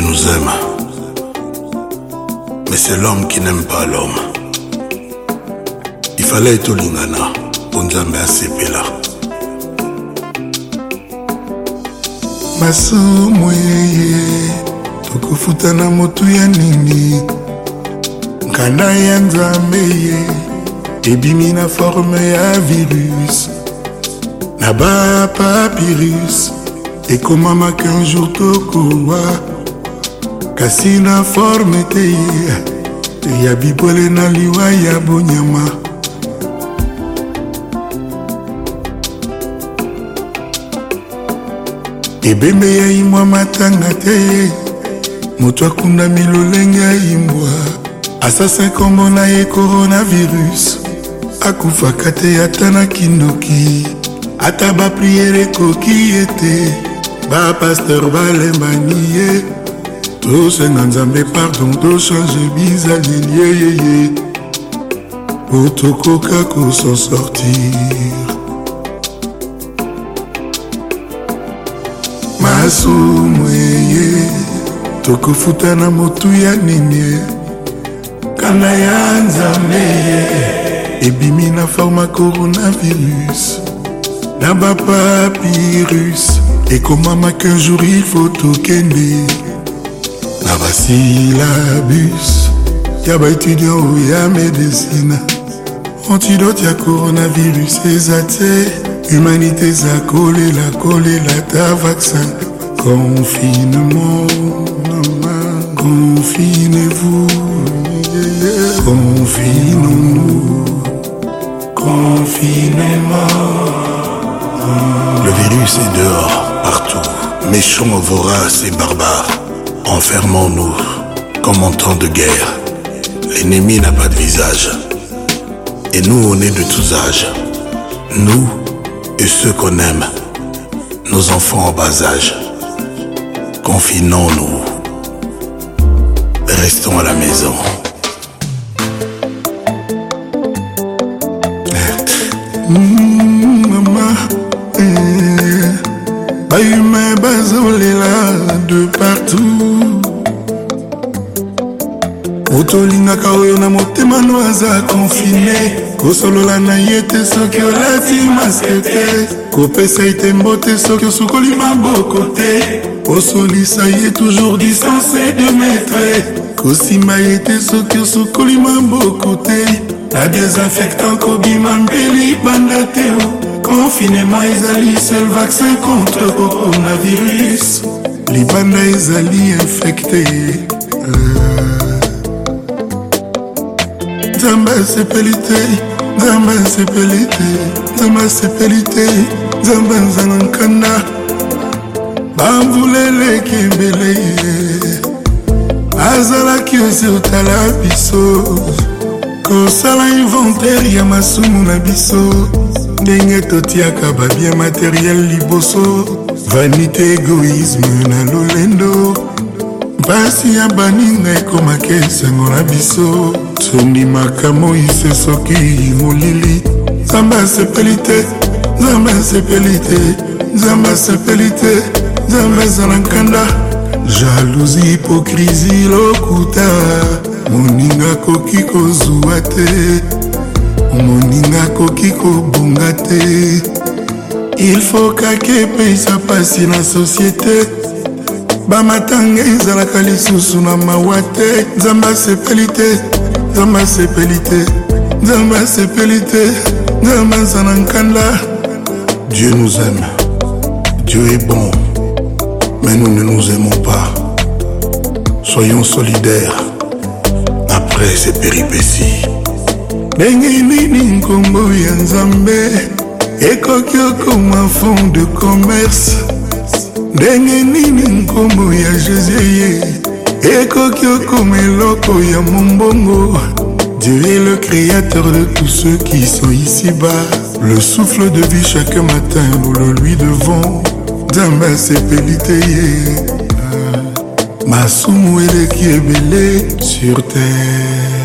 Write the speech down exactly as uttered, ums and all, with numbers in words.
nous aime. Mais c'est l'homme qui n'aime pas l'homme. Il fallait être Lingana pour Nzambe asepela. Masumweye tokufuta na motu ya nini nkanda ya Nzambe ye ebimi na forme ya virus na ba papyrus ekomamaka un jour tokowa kasi na forme te ye ya bibole na liwa ya bonyama. Ebembe ya imwa matanga te moto akunda milolenge ya imbwa asasa kombo na ye coronavirus akufaka te ata na kindoki ata bapriere ekoki ete bapasteur balembani ye tosenga Nzambe pardon tochange bizaleli yeyeye po tokoka kosan sortir. Masumweye tokufuta na motu ya nini kanda ya Nzambe ebimi na forma coronavirus na ba papyrus ekomamaka un jour il faut tokende na basilabus ya baétudiant ya médecine antidote ya coronavirus eza te. Humanité za kolela kolela ta vaccin. Confinement, confinez-vous, confinons-nous, confinement. Le virus est dehors, partout, méchant, vorace et barbare. Enfermons-nous comme en temps de guerre. L'ennemi n'a pas de visage. Et nous, on est de tous âges. Nous et ceux qu'on aime, nos enfants en bas âge. Confinons-nous. Restons à la maison. Mmh, maman, eh, pas humain, bazolela de partout. Otolingaka oyo na motema no aza confiné. Kosolola na ye te soki olati maske te kopesa ite mbote soki osukoli maboko te kosolisa ye toujours distancé de mètre kosimba ye te soki osukoli maboko te na désinfectant kobima mpe libanda te confinement ezali seul vaccin contre coronavirus libanda ezali infecté. Nzambe asepeli te, Nzambe asepeli te, Nzambe asepeli te, Nzambe aza na nkanda bamvula ekebele ye azalaki ose otala biso kosala inventaire ya masumu na biso ndenge totiaka babien materiel liboso vanité égoïsme na lolendo mpasi ya baninga ekomaka esengo na biso tondimaka moise soki molili. Nzambe asepeli te, Nzambe asepeli te, Nzambe asepeli te, Nzambe aza na nkanda jalousie hypocrisie lokuta moninga akoki kozwa te moninga akoki kobunga te il faut kaka epesa pasi na société bamatanga ezalaka lisusu na mawa te. Nzambe asepeli te, Nzambe asepeli te, Nzambe asepeli te, Nzambe aza na nkanda. Dieu nous aime, Dieu est bon, mais nous ne nous aimons pas. Soyons solidaires après ces péripéties. Ndenge nini nkombo ya Nzambe ekoki okoma fond de commerce. Ndenge nini nkombo ya Jésus ye ekoki okoma eloko ya mombongo. Dieu est le créateur de tous ceux qui sont ici-bas. Le souffle de vie chaque matin, nous le lui devons. Nzambe asepeli te ye masumu eleki ebele sur terre.